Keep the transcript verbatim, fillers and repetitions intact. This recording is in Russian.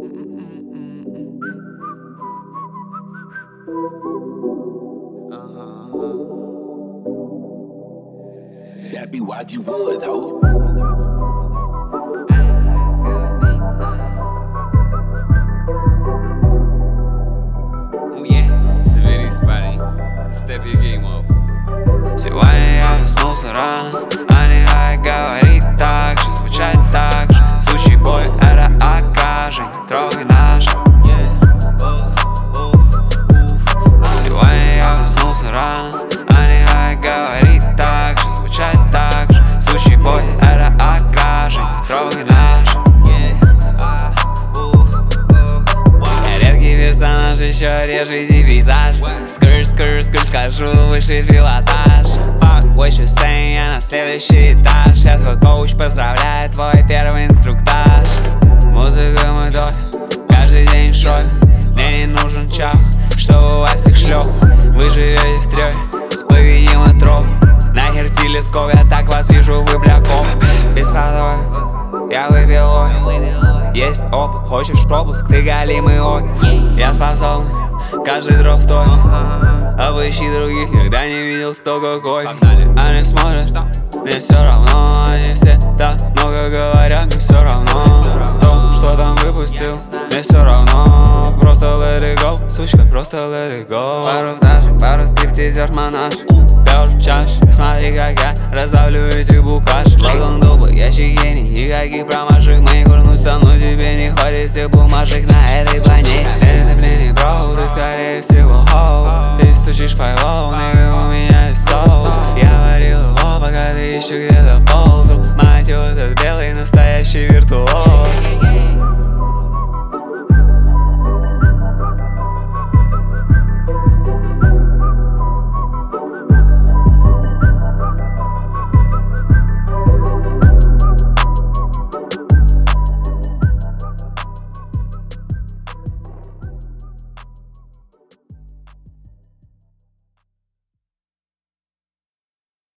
That be Y G Woods, ho. Oh yeah, соберись, парень, step your game up. Сегодня я проснулся рано, а не говорить так же, звучать так же. Случай бой, это окажень, трогай наш. Сегодня я проснулся рано, а не говорить так же, звучать так же. Случай бой, это окажень, трогай наш. Я редкий персонаж, еще реже пейзаж. Скрр, скрр, скрр, скажу выше пилотаж. Fuck what you saying, я на следующий этаж. Я твой коуч, поздравляю, твой первый инструктаж. Музыка мой дочь, каждый день шоу. Мне не нужен чап, чтобы вас всех шлёп. Вы живете в трёх, споведимый троп. Нахер телескоп, я так вас вижу, вы бляков. Бесподобие, я выпил опий. Есть опыт, хочешь пропуск, ты галимый опи. Я способен, каждый дроп в топе. Обыщи других, никогда не видел столько кофе. Они смотрят, мне все равно. Они все так много говорят, мне все равно. То, что там выпустил, мне все равно. Просто let it go, сучка, просто let it go. Пару дашек, пару стриптизер монаш. Пёр чаш, смотри, как я раздавлю этих букашек. Логан дуба, ящик гений, никаких промашек. Мы не курнуть со мной, тебе не хватит всех бумажек на этой планете. Это, блин, не бро, ты скорее всего хоу. Ты стучишь файлоу, нигга, у меня есть соус. Я варил его, пока ты еще где-то ползал. Мать, вот этот белый настоящий виртуоз.